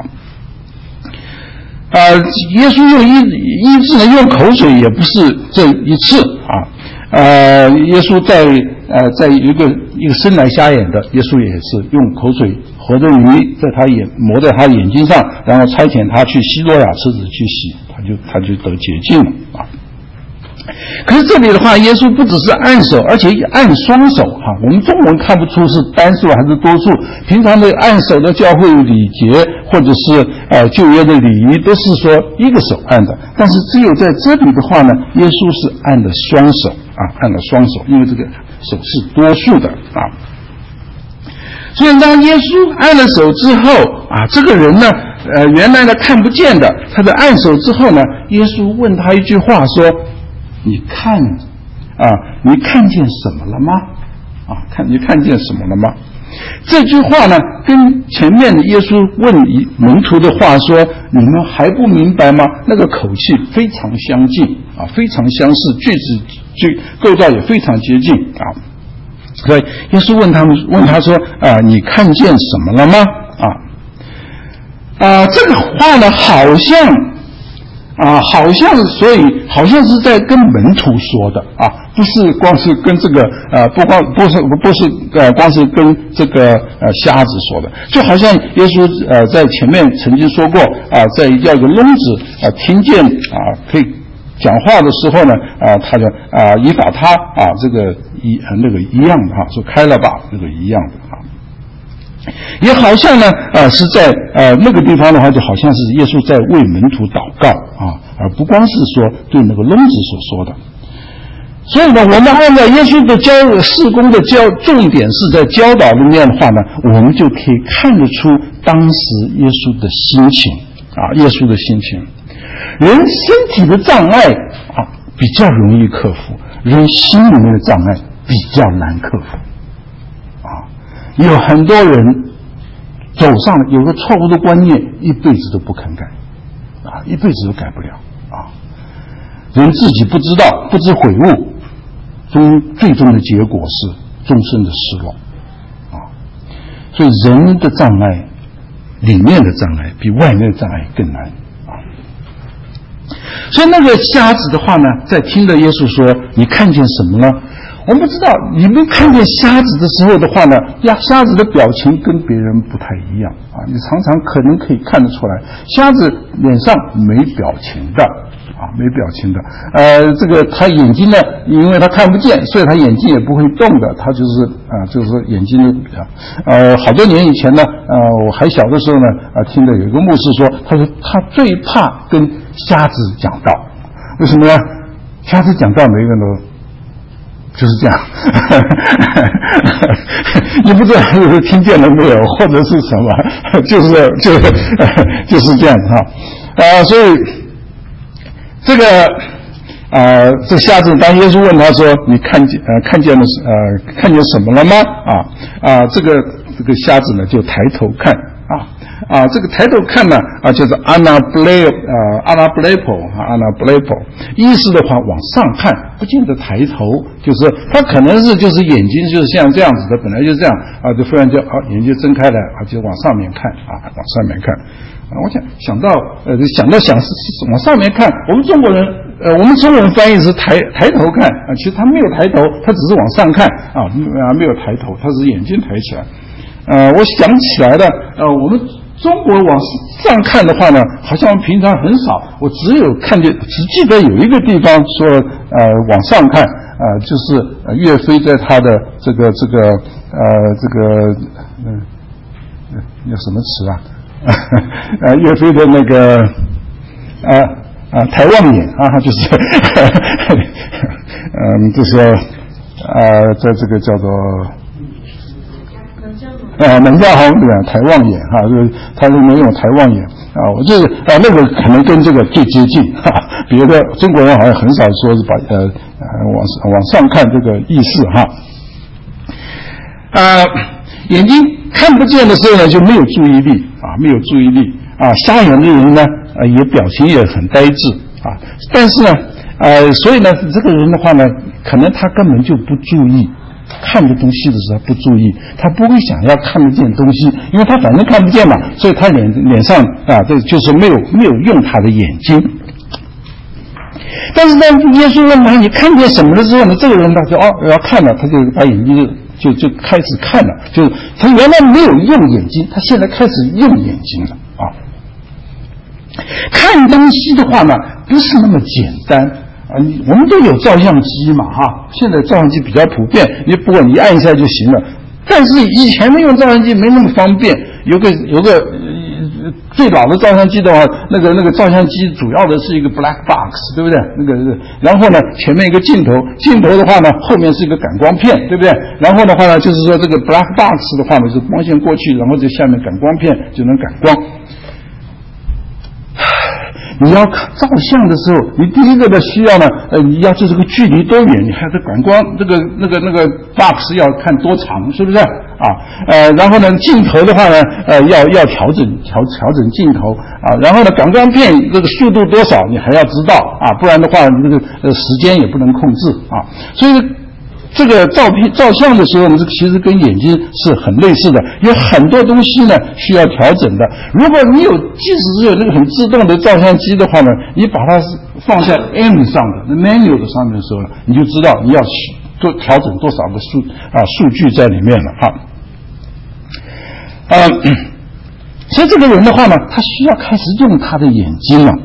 耶稣用医治呢，用口水也不是这一次耶稣在一个生来瞎眼的，耶稣也是用口水和着泥在他抹在他眼睛上，然后差遣他去西罗亚池子去洗，他就得洁净了可是这里的话，耶稣不只是按手，而且按双手我们中文看不出是单数还是多数。平常的按手的教会礼节或者是旧约的礼仪都是说一个手按的，但是只有在这里的话呢，耶稣是按了双手按了双手，因为这个手是多数的所以当耶稣按了手之后这个人呢原来呢看不见的，他在按手之后呢，耶稣问他一句话说，你看见什么了吗？你看见什么了吗？这句话呢，跟前面的耶稣问门徒的话说，你们还不明白吗？那个口气非常相近非常相似，句子构造也非常接近所以耶稣问他说你看见什么了吗？这个话呢，好像是在跟门徒说的不是光是跟这个不是光是跟这个瞎子说的，就好像耶稣在前面曾经说过在要一个聋子听见可以讲话的时候呢他就以法他这个那个一样的说开了吧，那个一样的也好像呢是在那个地方的话，就好像是耶稣在为门徒祷告而不光是说对那个聋子所说的。所以呢，我们按照耶稣的事工的重点是在教导里面的话呢，我们就可以看得出当时耶稣的心情耶稣的心情。人身体的障碍比较容易克服，人心里面的障碍比较难克服有很多人走上了有个错误的观念，一辈子都不肯改一辈子都改不了人自己不知道，不知悔悟，最终的结果是终身的失落所以人的障碍里面的障碍比外面的障碍更难所以那个瞎子的话呢，在听了耶稣说你看见什么呢，我们不知道你们看见瞎子的时候的话呢，瞎子的表情跟别人不太一样你常常可能可以看得出来，瞎子脸上没表情的没表情的这个他眼睛呢，因为他看不见，所以他眼睛也不会动的，他就是眼睛好多年以前呢我还小的时候呢听到有一个牧师说，他说他最怕跟瞎子讲道，为什么呢？瞎子讲道每个人都就是这样你不知道听见了没有或者是什么就是这样所以这个这瞎子当耶稣问他说你看见什么了吗这个瞎子呢就抬头看这个抬头看呢叫做 anablepo， 意思的话往上看，不见得抬头，就是他可能是就是眼睛就是像这样子的，本来就这样就忽然就眼睛睁开来就往上面看往上面看我想到往上面看，我们中国人翻译是抬头看其实他没有抬头，他只是往上看没有抬头，他是眼睛抬起来。我想起来了，我们中国往上看的话呢，好像平常很少，我只记得有一个地方说往上看就是岳飞在他的这个叫什么词岳飞的那个抬望眼就是就是在这个叫做门家豪抬望眼就是他都没有抬望眼我这那个可能跟这个最接近别的中国人好像很少说是把往上看这个意思眼睛看不见的时候呢就没有注意力瞎眼的人呢也表情也很呆滞但是呢所以呢这个人的话呢可能他根本就不注意看的东西的时候不注意，他不会想要看得见东西，因为他反正看不见嘛，所以他脸上这就是没有用他的眼睛。但是当耶稣问他你看见什么的时候呢，这个人他就要看了，他就把眼睛就开始看了，就是他原来没有用眼睛，他现在开始用眼睛了看东西的话呢不是那么简单我们都有照相机嘛现在照相机比较普遍，不过你按一下就行了。但是以前的用照相机没那么方便，有个最老的照相机的话，那个照相机主要的是一个 black box， 对不对？然后呢前面一个镜头的话呢后面是一个感光片，对不对？然后的话呢就是说这个 black box 的话呢是光线过去，然后这下面感光片就能感光。你要照相的时候，你第一个的需要呢，你要这个距离多远，你还有感光那个 box 要看多长，是不是然后呢，镜头的话呢，要调整镜头然后呢，感光片这个速度多少，你还要知道不然的话，这个时间也不能控制所以这个照相的时候呢，这个其实跟眼睛是很类似的，有很多东西呢需要调整的。如果你即使是有那个很自动的照相机的话呢，你把它放在 M 上的 menu 的上面的时候呢，你就知道你要多调整多少的数据在里面了所以这个人的话呢，他需要开始用他的眼睛了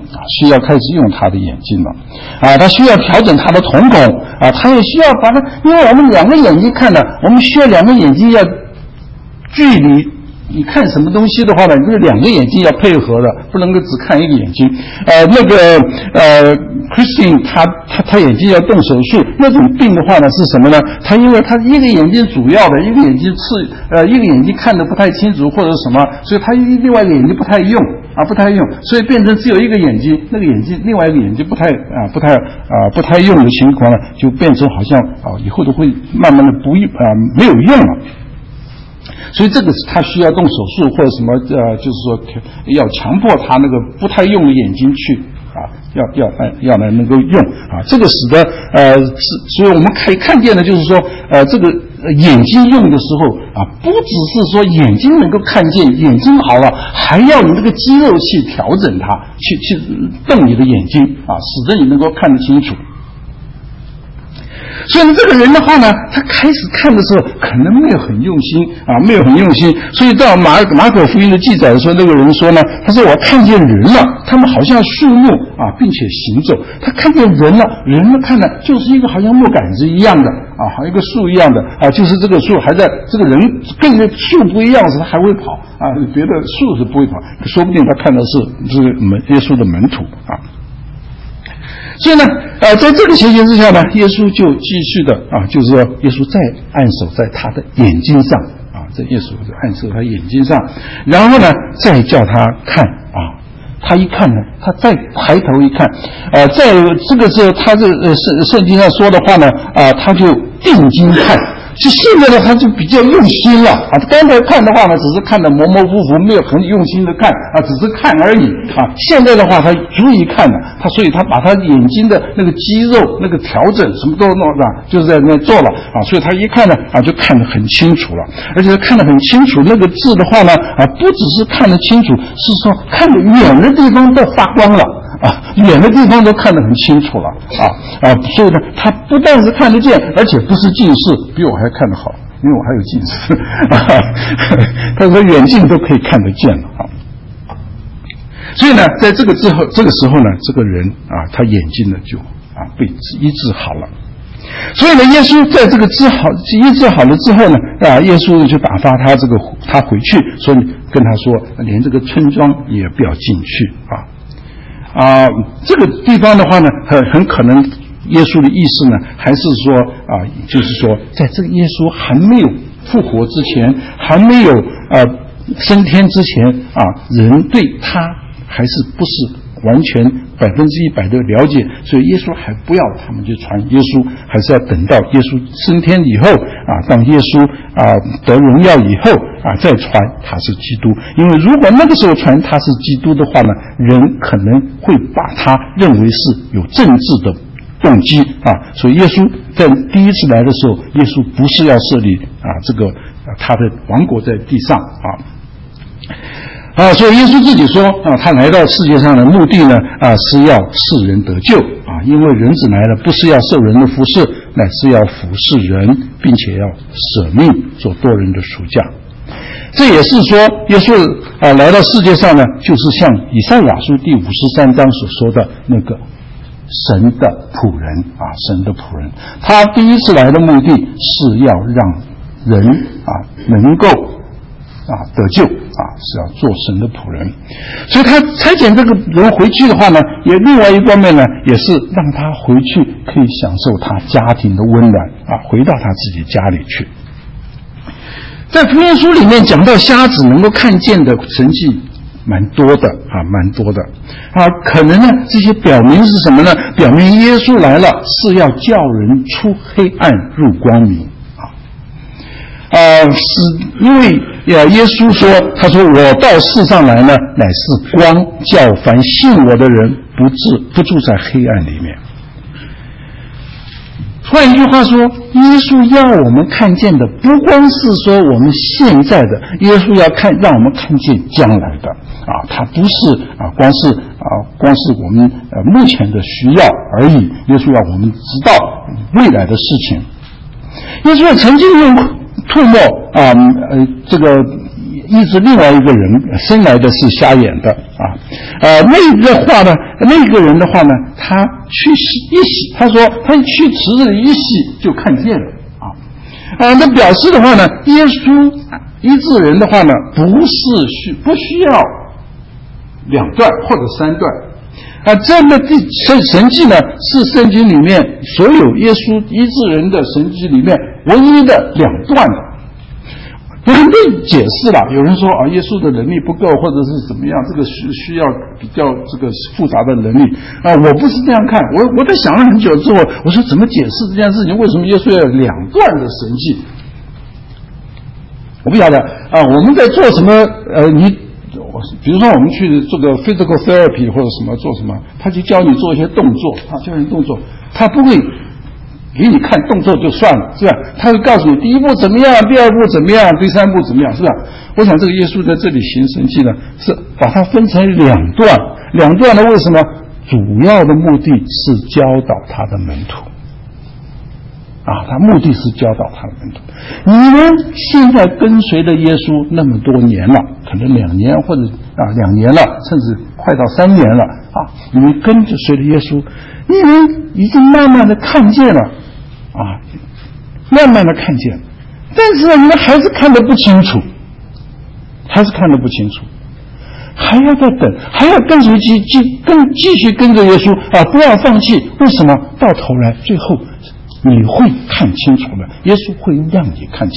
他需要调整他的瞳孔他也需要把它，因为我们两个眼睛看呢，我们需要两个眼睛要距离，你看什么东西的话呢，你这两个眼睛要配合的，不能够只看一个眼睛。Christine 她眼睛要动手术，那种病的话呢是什么呢？她因为她一个眼睛主要的，一个眼睛一个眼睛看得不太清楚或者什么，所以她另外一个眼睛不太用，所以变成只有一个眼睛，那个眼睛另外一个眼睛不太用的情况呢，就变成好像以后都会慢慢的没有用了。所以这个是他需要动手术或者什么就是说要强迫他那个不太用的眼睛去要来能够用这个使得所以我们可以看见的就是说这个眼睛用的时候不只是说眼睛能够看见，眼睛好了，还要你这个肌肉去调整它，去动你的眼睛使得你能够看得清楚。所以呢，这个人的话呢，他开始看的时候可能没有很用心所以到马可福音的记载说，那个人说呢，他说我看见人了，他们好像树木并且行走。他看见人了，人呢看呢就是一个好像木杆子一样的好像一个树一样的就是这个树还在，这个人跟树不一样时他还会跑别的树是不会跑，说不定他看的是耶稣的门徒所以呢在这个情形之下呢，耶稣就继续的就是说耶稣再按手在他的眼睛上这耶稣按手他眼睛上，然后呢再叫他看他一看呢，他再抬头一看在这个时候他这圣经上说的话呢他就定睛看， 就现在呢，他就比较用心了啊。刚才看的话呢，只是看得模模糊糊，没有很用心的看啊，只是看而已啊。现在的话，他足以看了，所以他把他眼睛的那个肌肉、那个调整什么都弄啊，就是在那做了啊。所以他一看呢啊，就看得很清楚了，而且看得很清楚。那个字的话呢啊，不只是看得清楚，是说看得远的地方都发光了。啊，远的地方都看得很清楚了所以呢，他不但是看得见，而且不是近视，比我还看得好，因为我还有近视他说远近都可以看得见了啊。所以呢，在这个时候呢，这个人啊，他眼睛呢就被医治好了。所以呢，耶稣在这个医治好了之后呢，耶稣就打发他回去，所以跟他说，连这个村庄也不要进去这个地方的话呢，很可能耶稣的意思呢，还是说就是说，在这个耶稣还没有复活之前，还没有升天之前人对他还是不是完全100%的了解，所以耶稣还不要他们去传耶稣，还是要等到耶稣升天以后当耶稣得荣耀以后再传他是基督。因为如果那个时候传他是基督的话呢，人可能会把他认为是有政治的动机所以耶稣在第一次来的时候，耶稣不是要设立这个他的王国在地上所以耶稣自己说他来到世界上的目的呢是要使人得救因为人子来了不是要受人的服侍，乃是要服侍人，并且要舍命做多人的赎价。这也是说耶稣来到世界上呢，就是像以赛亚书第53章所说的那个神的仆人神的仆人。他第一次来的目的是要让人能够得救是要做神的仆人。所以他差遣这个人回去的话呢，也另外一方面呢，也是让他回去可以享受他家庭的温暖回到他自己家里去。在福音书里面讲到瞎子能够看见的神迹蛮多的可能呢这些表明是什么呢？表明耶稣来了是要叫人出黑暗入光明是因为耶稣说，他说我到世上来呢，乃是光，叫凡信我的人不住在黑暗里面。换一句话说，耶稣要我们看见的不光是说我们现在的，耶稣要让我们看见将来的他不是光是我们目前的需要而已，耶稣要我们知道未来的事情。耶稣曾经用唾沫这个医治另外一个人生来的是瞎眼的那个人的话呢，他去一洗，他说他去池子里一洗就看见了那表示的话呢，耶稣医治人的话呢，不需要2段或者3段这么的神迹呢，是圣经里面所有耶稣医治人的神迹里面唯一的2段的。有人被解释了，有人说耶稣的能力不够，或者是怎么样，这个需要比较这个复杂的能力我不是这样看，我在想了很久之后，我说怎么解释这件事情？为什么耶稣要有2段的神迹？我不晓得我们在做什么比如说我们去做个 physical therapy 或者什么做什么，他就教你做一些动作教你动作，他不会给你看动作就算了，是吧？他会告诉你第一步怎么样，第二步怎么样，第3步怎么样，是吧？我想这个耶稣在这里行神迹呢，是把它分成2段呢，为什么？主要的目的是教导他的门徒他目的是教导他的门徒。你们现在跟随了耶稣那么多年了，可能2年或者2年了，甚至快到3年了你们跟着随了耶稣，你们已经慢慢的看见了但是你们还是看得不清楚，还要再等，还要跟随继续跟着耶稣不要放弃。为什么？到头来最后你会看清楚的，耶稣会让你看清楚的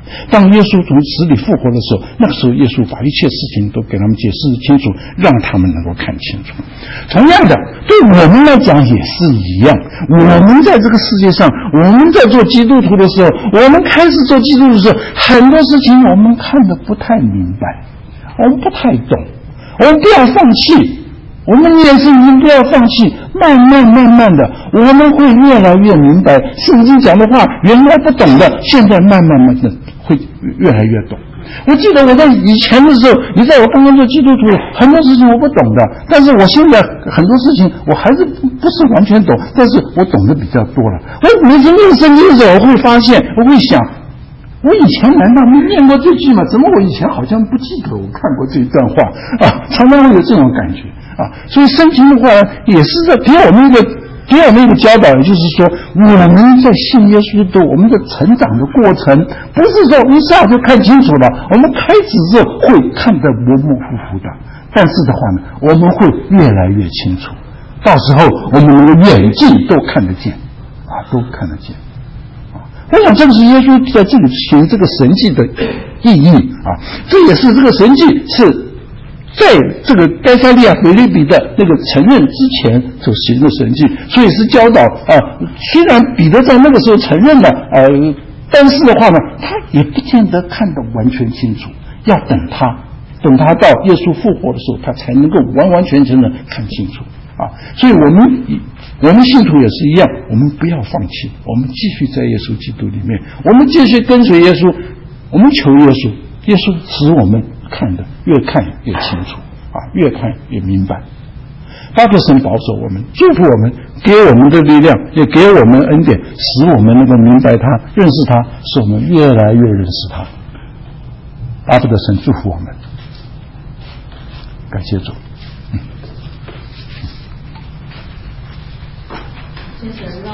当耶稣从死里复活的时候，那个时候耶稣把一切事情都给他们解释清楚，让他们能够看清楚。同样的，对我们来讲也是一样。我们在这个世界上，我们在做基督徒的时候，我们开始做基督徒的时候，很多事情我们看得不太明白，我们不太懂，我们不要放弃。我们念圣经不要放弃，慢慢的，我们会越来越明白圣经讲的话，原来不懂的，现在慢慢的会越来越懂。我记得我在以前的时候，你在我刚刚做基督徒，很多事情我不懂的，但是我现在很多事情我还是不是完全懂，但是我懂得比较多了。我每次念圣经的时候，我会发现，我会想，我以前难道没念过这句吗？怎么我以前好像不记得我看过这一段话啊？常常会有这种感觉啊。所以圣经的话也是在给我们一个教导，也就是说，我们在信耶稣的我们的成长的过程，不是说一下就看清楚了，我们开始之后会看得模模糊糊的，但是的话呢，我们会越来越清楚，到时候我们能够眼睛都看得见啊，都看得见。我想这个是耶稣在这里行这个神迹的意义啊，这也是这个神迹是在这个该撒利亚腓立比的那个承认之前所行的神迹，所以是教导啊。虽然彼得在那个时候承认了但是的话呢，他也不见得看得完全清楚，要等他到耶稣复活的时候，他才能够完完全全的看清楚啊。所以我们信徒也是一样，我们不要放弃，我们继续在耶稣基督里面，我们继续跟随耶稣，我们求耶稣，耶稣使我们看得越看越清楚啊，越看越明白。巴不神保守我们，祝福我们，给我们的力量，也给我们恩典，使我们能够明白他，认识他，使我们越来越认识他。巴不得神祝福我们，感谢主。 谢神让